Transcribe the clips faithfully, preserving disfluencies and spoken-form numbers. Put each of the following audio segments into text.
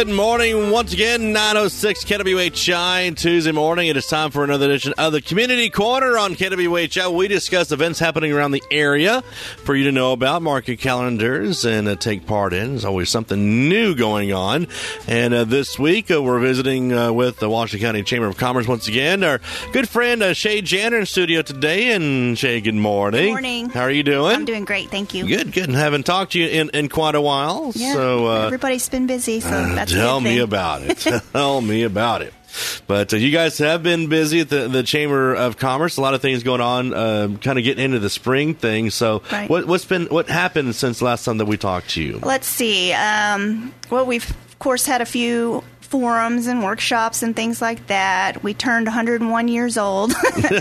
Good morning once again, nine oh six K W H I, Tuesday morning. It is time for another edition of the Community Corner on K W H I. We discuss events happening around the area for you to know about, mark your calendars, and uh, take part in. There's always something new going on. And uh, this week, uh, we're visiting uh, with the Washington County Chamber of Commerce once again. Our good friend uh, Shay Janner in studio today. And Shay, good morning. Good morning. How are you doing? I'm doing great, thank you. Good, good. And haven't talked to you in, in quite a while. Yeah, so uh, everybody's been busy, so uh, that's tell a good me thing. about it. Tell me about it. But uh, you guys have been busy at the, the Chamber of Commerce. A lot of things going on, uh, kind of getting into the spring thing. So, right. what, what's been what happened since last time that we talked to you? Let's see. Um, well, we've of course had a few forums and workshops and things like that. We turned one hundred one years old,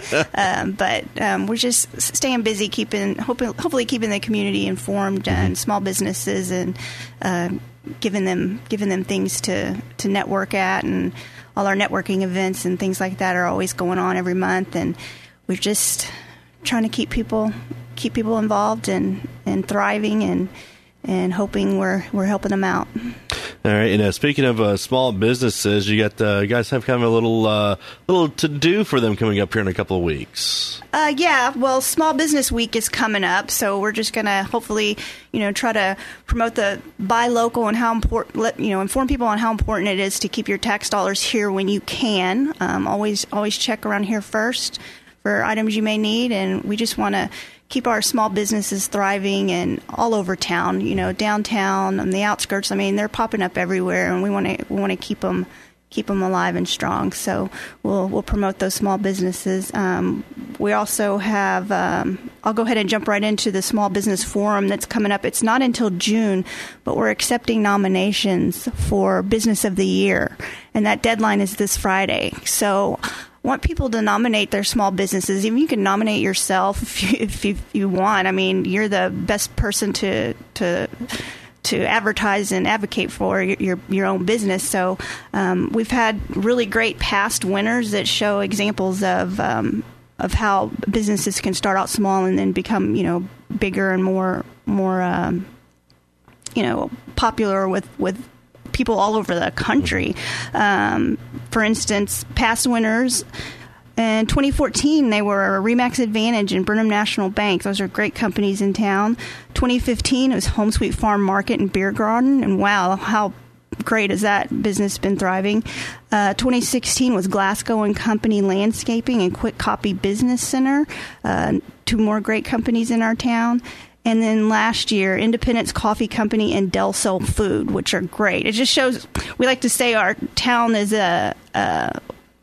um, but um, we're just staying busy, keeping hoping, hopefully keeping the community informed mm-hmm. and small businesses and uh, giving them giving them things to, to network at, and all our networking events and things like that are always going on every month, and we're just trying to keep people keep people involved and, and thriving and and hoping we're we're helping them out. All right, and uh, speaking of uh, small businesses, you got uh, you guys have kind of a little uh, little to do for them coming up here in a couple of weeks. Uh, yeah, well, Small Business Week is coming up, so we're just gonna hopefully, you know, try to promote the buy local and how important, let, you know, inform people on how important it is to keep your tax dollars here when you can. Um, always, always check around here first for items you may need, and we just want to keep our small businesses thriving and all over town, you know, downtown and the outskirts. I mean, they're popping up everywhere, and we want to we want to keep them keep them alive and strong. So we'll we'll promote those small businesses. Um, we also have. Um, I'll go ahead and jump right into the Small Business Forum that's coming up. It's not until June, but we're accepting nominations for Business of the Year, and that deadline is this Friday. So want people to nominate their small businesses. Even you can nominate yourself if you, if you, if you want. I mean, you're the best person to to to advertise and advocate for your your, your own business. So um, we've had really great past winners that show examples of um, of how businesses can start out small and then become, you know, bigger and more more um, you know, popular with with. people all over the country. Um, for instance, past winners in twenty fourteen, they were Remax Advantage and Burnham National Bank. Those are great companies in town. twenty fifteen, it was Home Sweet Farm Market and Beer Garden, and wow, how great has that business been thriving. Uh, twenty sixteen was Glasgow and Company Landscaping and Quick Copy Business Center, uh, two more great companies in our town. And then last year, Independence Coffee Company and Del Sol Food, which are great. It just shows, we like to say our town is a, a,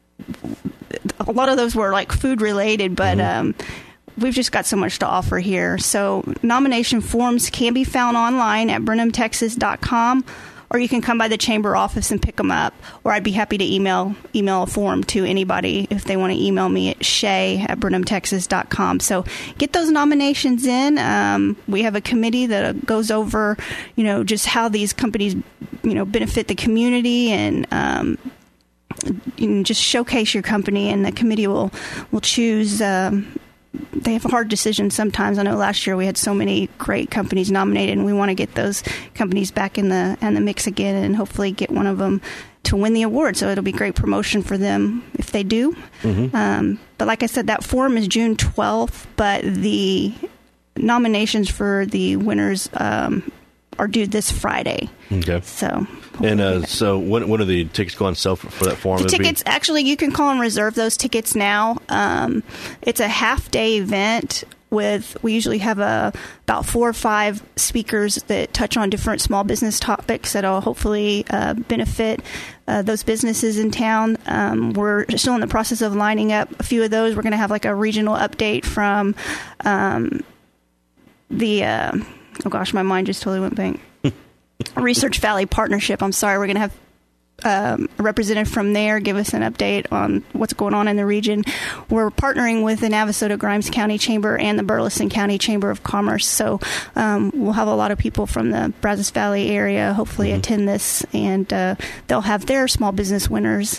a lot of those were like food related, but mm-hmm. um, we've just got so much to offer here. So nomination forms can be found online at burnham texas dot com, or you can come by the chamber office and pick them up. Or I'd be happy to email email a form to anybody if they want to email me at shay at burnham texas dot com. So get those nominations in. Um, we have a committee that goes over, you know, just how these companies, you know, benefit the community, and um, you can just showcase your company, and the committee will will choose. Um, They have hard decisions sometimes. I know last year we had so many great companies nominated, and we want to get those companies back in the in the mix again, and hopefully get one of them to win the award. So it'll be great promotion for them if they do. Mm-hmm. Um, but like I said, that forum is June twelfth, but the nominations for the winners um, are due this Friday. Okay. So. And uh, so when, when are the tickets go on sale for, for that forum? The tickets, be- actually, you can call and reserve those tickets now. Um, it's a half-day event with, we usually have a, about four or five speakers that touch on different small business topics that will hopefully uh, benefit uh, those businesses in town. Um, we're still in the process of lining up a few of those. We're going to have like a regional update from um, the, uh, oh gosh, my mind just totally went blank. Research Valley Partnership. I'm sorry, we're going to have um, a representative from there give us an update on what's going on in the region. We're partnering with the Navasota-Grimes County Chamber and the Burleson County Chamber of Commerce, so um, we'll have a lot of people from the Brazos Valley area hopefully mm-hmm. attend this, and uh, they'll have their small business winners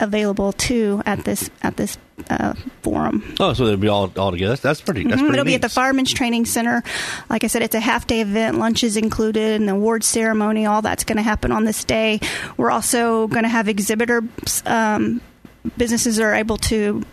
available too at this at this uh, forum. Oh, so they'll be all all together. That's pretty. That's mm-hmm. pretty. It'll neat. be at the Fireman's Training Center. Like I said, it's a half day event. Lunch is included, and the award ceremony. All that's going to happen on this day. We're also going to have exhibitor um, businesses are able to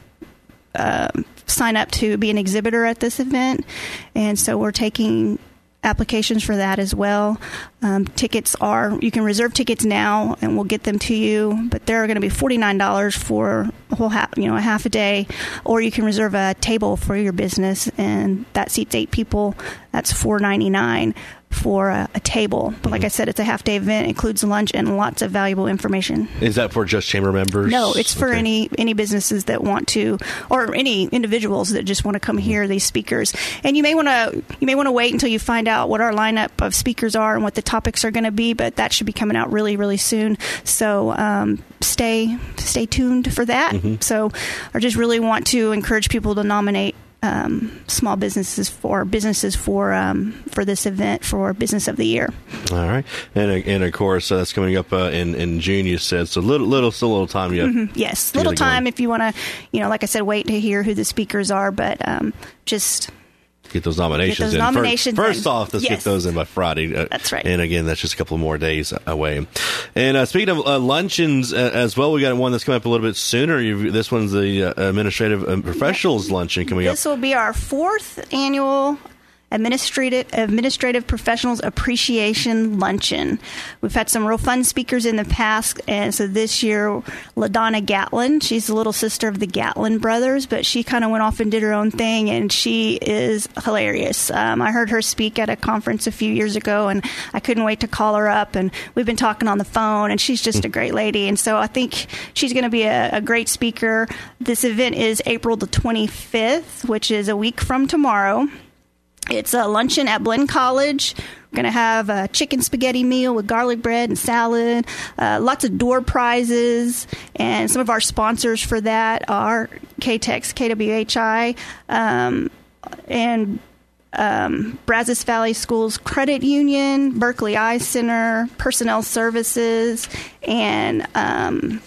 uh, sign up to be an exhibitor at this event, and so we're taking applications for that as well. Um, tickets are, you can reserve tickets now and we'll get them to you, but they're going to be forty-nine dollars for a whole half, you know, a half a day, or you can reserve a table for your business and that seats eight people. That's four ninety-nine for a, a table. But like I said, it's a half day event, includes lunch and lots of valuable information. Is that for just chamber members? No, it's for okay. any any businesses that want to, or any individuals that just want to come hear these speakers. And you may want to you may want to wait until you find out what our lineup of speakers are and what the topics are going to be. But that should be coming out really really soon. So um, stay stay tuned for that. Mm-hmm. So I just really want to encourage people to nominate Um, small businesses for businesses for um, for this event for Business of the Year. All right, and and of course uh, that's coming up uh, in in June. You said so. Little little still a little time yet. Mm-hmm. Yes, little time if you want to, you know, like I said, wait to hear who the speakers are, but um, just. Get those nominations get those in. Nominations first, first in. off, let's yes. get those in by Friday. Uh, that's right. And again, that's just a couple more days away. And uh, speaking of uh, luncheons uh, as well, we got one that's coming up a little bit sooner. You've, this one's the uh, Administrative uh, Professionals yeah. Luncheon coming this up. This will be our fourth annual Administrative Administrative Professionals Appreciation Luncheon. We've had some real fun speakers in the past, and so this year, LaDonna Gatlin, she's the little sister of the Gatlin brothers, but she kind of went off and did her own thing, and she is hilarious. Um, I heard her speak at a conference a few years ago, and I couldn't wait to call her up, and we've been talking on the phone, and she's just a great lady, and so I think she's going to be a, a great speaker. This event is April the twenty-fifth, which is a week from tomorrow. It's a luncheon at Blinn College. We're going to have a chicken spaghetti meal with garlic bread and salad, uh, lots of door prizes, and some of our sponsors for that are K-Tex, K W H I, um, and um, Brazos Valley Schools Credit Union, Berkeley Eye Center, Personnel Services, and um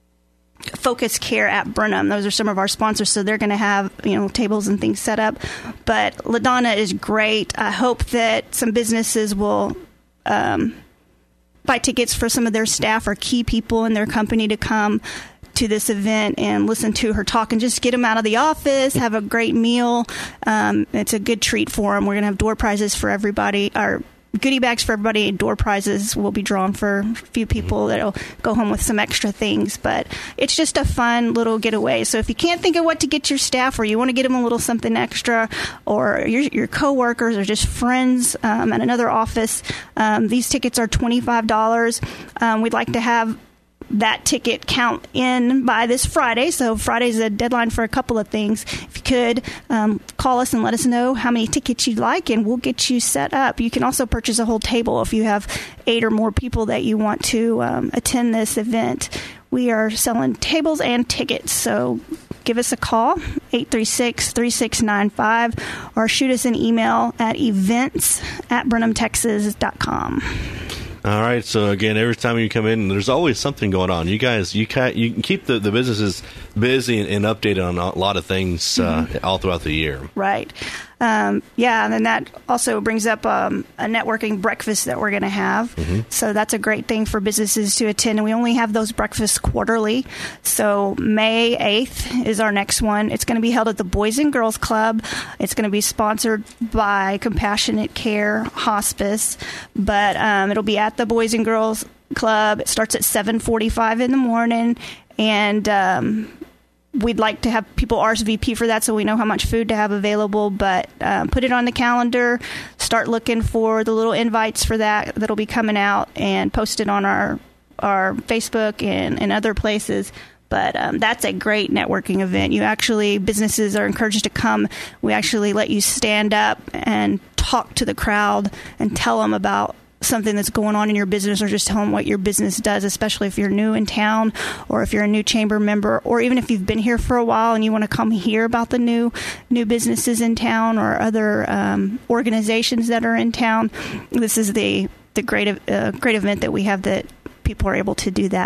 Focus Care at Brenham. Those are some of our sponsors, so they're going to have, you know, tables and things set up. But LaDonna is great. I hope that some businesses will um, buy tickets for some of their staff or key people in their company to come to this event and listen to her talk and just get them out of the office, have a great meal. Um, it's a good treat for them. We're going to have door prizes for everybody, our goodie bags for everybody. Door prizes will be drawn for a few people that'll go home with some extra things. But it's just a fun little getaway. So if you can't think of what to get your staff, or you want to get them a little something extra, or your, your coworkers or just friends um, at another office, um, these tickets are twenty-five dollars. Um, we'd like to have that ticket count in by this Friday. So Friday's a deadline for a couple of things. If you could, um, call us and let us know how many tickets you'd like, and we'll get you set up. You can also purchase a whole table if you have eight or more people that you want to um, attend this event. We are selling tables and tickets, so give us a call, eight three six, three six nine five, or shoot us an email at events at brenham texas dot com. All right. So again, every time you come in, there's always something going on. You guys, you can you can keep the, the businesses busy and, and updated on a lot of things uh, mm-hmm. all throughout the year. Right. Um, yeah, and then that also brings up um, a networking breakfast that we're going to have. Mm-hmm. So that's a great thing for businesses to attend. And we only have those breakfasts quarterly. So May eighth is our next one. It's going to be held at the Boys and Girls Club. It's going to be sponsored by Compassionate Care Hospice. But um, it'll be at the Boys and Girls Club. It starts at seven forty-five in the morning. And um we'd like to have people R S V P for that so we know how much food to have available, but um, put it on the calendar, start looking for the little invites for that that'll be coming out, and post it on our our Facebook and, and other places. But um, that's a great networking event. You actually, businesses are encouraged to come. We actually let you stand up and talk to the crowd and tell them about something that's going on in your business, or just tell them what your business does, especially if you're new in town, or if you're a new chamber member, or even if you've been here for a while and you want to come hear about the new new businesses in town or other um, organizations that are in town. This is the the great uh, great event that we have that people are able to do that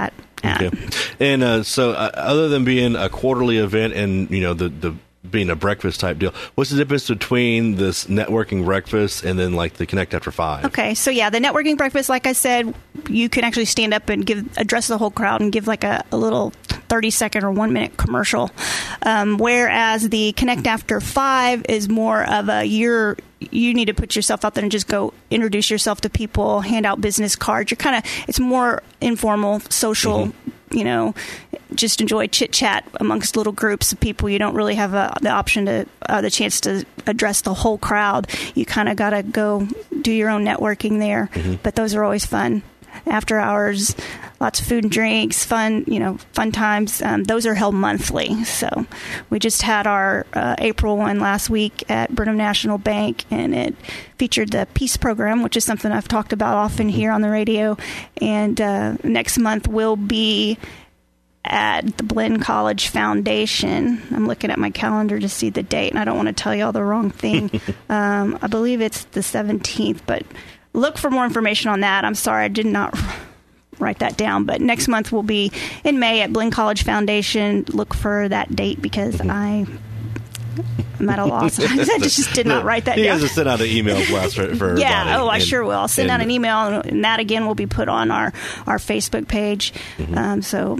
at. Okay. And uh, so uh, other than being a quarterly event and, you know, the, the being a breakfast type deal, what's the difference between this networking breakfast and then like the Connect After Five? Okay, so yeah, the networking breakfast, like I said, you can actually stand up and give address the whole crowd and give like a, a little thirty second or one minute commercial. Um, whereas the Connect After Five is more of a you're you need to put yourself out there and just go introduce yourself to people, hand out business cards. You're kind of it's more informal, social. Mm-hmm. You know, just enjoy chit chat amongst little groups of people. You don't really have a, the option to uh, the chance to address the whole crowd. You kind of got to go do your own networking there. Mm-hmm. But those are always fun. After hours, lots of food and drinks, fun, you know, fun times. Um, those are held monthly. So we just had our uh, April one last week at Burnham National Bank, and it featured the Peace Program, which is something I've talked about often here on the radio. And uh, next month will be at the Blinn College Foundation. I'm looking at my calendar to see the date, and I don't want to tell you all the wrong thing. um, I believe it's the seventeenth, but look for more information on that. I'm sorry, I did not write that down. But next month will be in May at Blinn College Foundation. Look for that date because I... I'm at a loss. I just did not write that you down. You guys will send out an email blast for, for yeah, everybody. oh, I and, sure will. I'll send and, out an email, and that, again, will be put on our, our Facebook page. Mm-hmm. Um, so...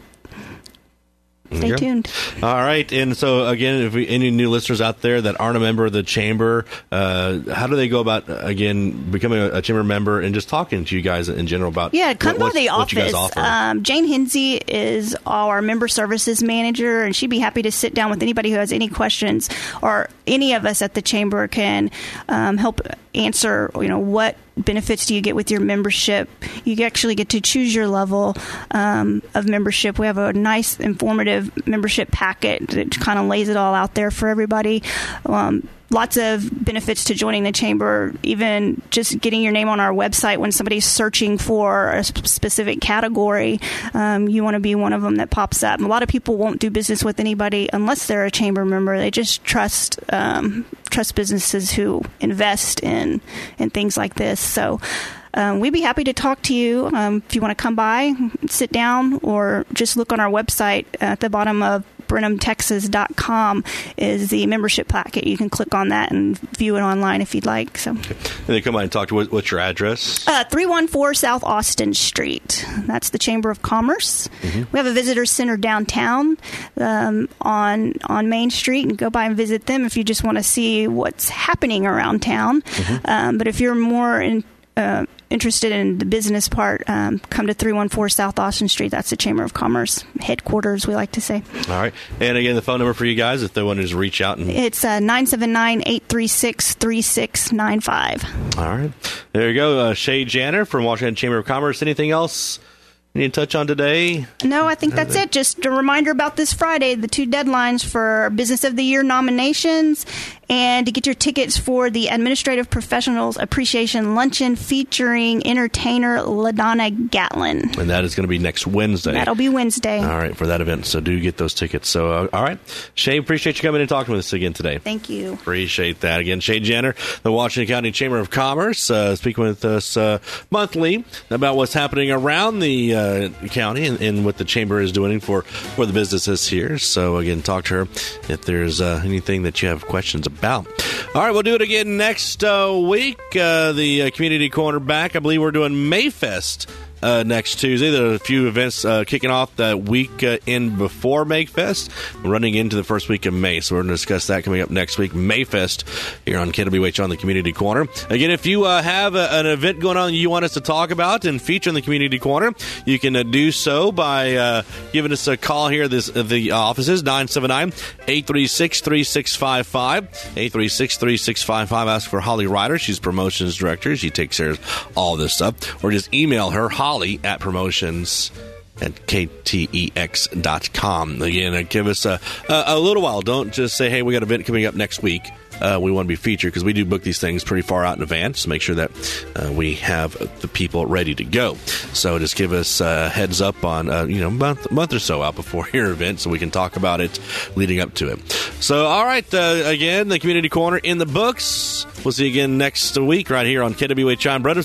Stay okay. tuned. All right. And so, again, if we, any new listeners out there that aren't a member of the Chamber, uh, how do they go about, again, becoming a, a Chamber member and just talking to you guys in general about Yeah, come what, by the what you guys office. offer? Um, Jane Hinsey is our member services manager, and she'd be happy to sit down with anybody who has any questions, or any of us at the Chamber can um, help answer, you know, what benefits do you get with your membership. You actually get to choose your level um, of membership. We have a nice, informative membership packet that kind of lays it all out there for everybody. Um, lots of benefits to joining the Chamber, even just getting your name on our website when somebody's searching for a specific category. Um, you want to be one of them that pops up. A lot of people won't do business with anybody unless they're a Chamber member. They just trust um, trust businesses who invest in, in things like this. So Um, we'd be happy to talk to you um, if you want to come by, sit down, or just look on our website at the bottom of Brenham Texas dot com is the membership packet. You can click on that and view it online if you'd like. So, okay. And then come by and talk to what, what's your address? Uh, three one four South Austin Street. That's the Chamber of Commerce. Mm-hmm. We have a visitor center downtown um, on on Main Street, and go by and visit them if you just want to see what's happening around town. Mm-hmm. Um, but if you're more in Uh, interested in the business part, um, come to three one four South Austin Street. That's the Chamber of Commerce headquarters, we like to say. All right. And again, the phone number for you guys if they want to just reach out. and It's uh, nine seven nine, eight three six, three six nine five. All right. There you go. Uh, Shay Janner from Washington Chamber of Commerce. Anything else you need to touch on today? No, I think that's it. Just a reminder about this Friday, the two deadlines for Business of the Year nominations, and to get your tickets for the Administrative Professionals Appreciation Luncheon featuring entertainer LaDonna Gatlin. And that is going to be next Wednesday. That'll be Wednesday. All right, for that event. So do get those tickets. So, uh, all right. Shay, appreciate you coming and talking with us again today. Thank you. Appreciate that. Again, Shay Janner, the Washington County Chamber of Commerce, uh, speaking with us uh, monthly about what's happening around the uh, county and, and what the Chamber is doing for, for the businesses here. So, again, talk to her if there's uh, anything that you have questions about. About. All right, we'll do it again next uh, week. Uh, the uh, Community Corner back. I believe we're doing Mayfest uh, next Tuesday. There are a few events uh, kicking off that week uh, in before Mayfest, running into the first week of May. So we're going to discuss that coming up next week. Mayfest here on K W H on the Community Corner. Again, if you uh, have a, an event going on you want us to talk about and feature in the Community Corner, you can uh, do so by uh, giving us a call here. This uh, the offices nine seven nine, eight three six, three six five five, eight three six, three six five five. Ask for Holly Ryder. She's promotions director. She takes care of all this stuff. Or just email her, Holly at promotions at K T E X dot com. Again, uh, give us a, a, a little while. Don't just say, hey, we got an event coming up next week. Uh, we want to be featured because we do book these things pretty far out in advance to make sure that uh, we have the people ready to go. So just give us a heads up on, uh, you know, a month, month or so out before your event so we can talk about it leading up to it. So, all right, uh, again, the Community Corner in the books. We'll see you again next week right here on K W H I.